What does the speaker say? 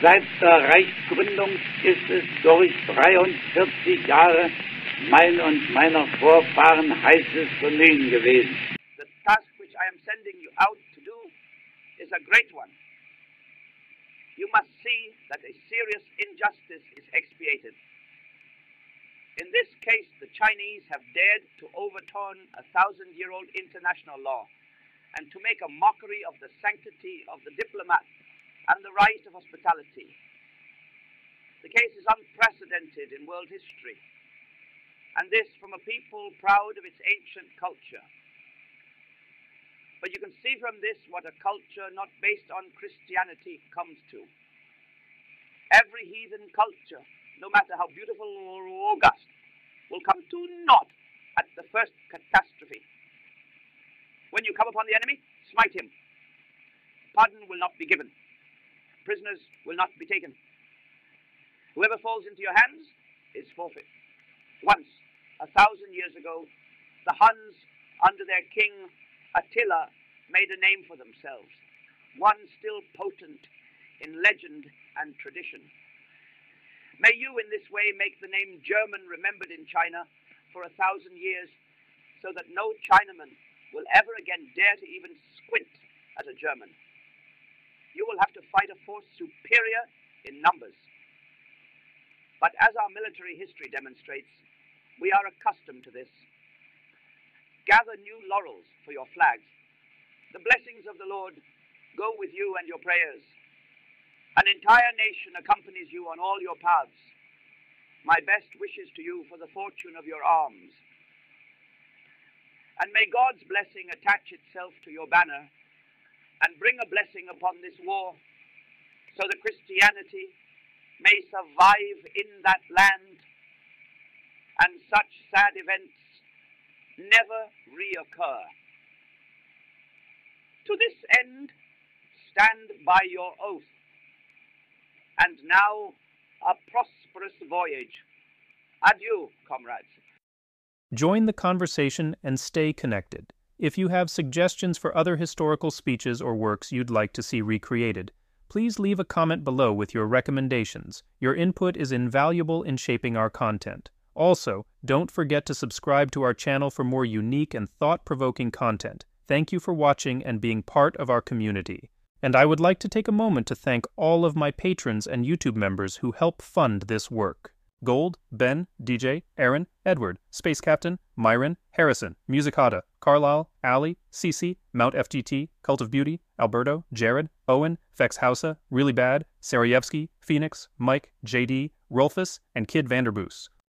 Seit der Reichsgründung ist es durch 43 Jahre mein und meiner Vorfahren heißes Bemühen gewesen. The task which I am sending you out to do is a great one. You must see that a serious injustice is expiated. In this case, the Chinese have dared to overturn a 1,000-year-old international law and to make a mockery of the sanctity of the diplomat and the right of hospitality. The case is unprecedented in world history, and this from a people proud of its ancient culture. But you can see from this what a culture not based on Christianity comes to. Every heathen culture, no matter how beautiful or august, will come to naught at the first catastrophe. When you come upon the enemy, smite him. Pardon will not be given. Prisoners will not be taken. Whoever falls into your hands is forfeit. Once, 1,000 years ago, the Huns, under their king Attila, made a name for themselves, one still potent in legend and tradition. May you in this way make the name German remembered in China for 1,000 years, so that no Chinaman will ever again dare to even squint at a German. You will have to fight a force superior in numbers. But as our military history demonstrates, we are accustomed to this. Gather new laurels for your flags. The blessings of the Lord go with you and your prayers. An entire nation accompanies you on all your paths. My best wishes to you for the fortune of your arms. And may God's blessing attach itself to your banner and bring a blessing upon this war, so that Christianity may survive in that land, and such sad events never reoccur. To this end, stand by your oath. And now, a prosperous voyage. Adieu, comrades. Join the conversation and stay connected. If you have suggestions for other historical speeches or works you'd like to see recreated, please leave a comment below with your recommendations. Your input is invaluable in shaping our content. Also, don't forget to subscribe to our channel for more unique and thought-provoking content. Thank you for watching and being part of our community. And I would like to take a moment to thank all of my patrons and YouTube members who help fund this work. Gold, Ben, DJ, Aaron, Edward, Space Captain, Myron, Harrison, Musicata, Carlisle, Ali, Cece, Mount FGT, Cult of Beauty, Alberto, Jared, Owen, Fex Hausa, Really Bad, Sarayevsky, Phoenix, Mike, JD, Rolfus, and Kid Vanderboos.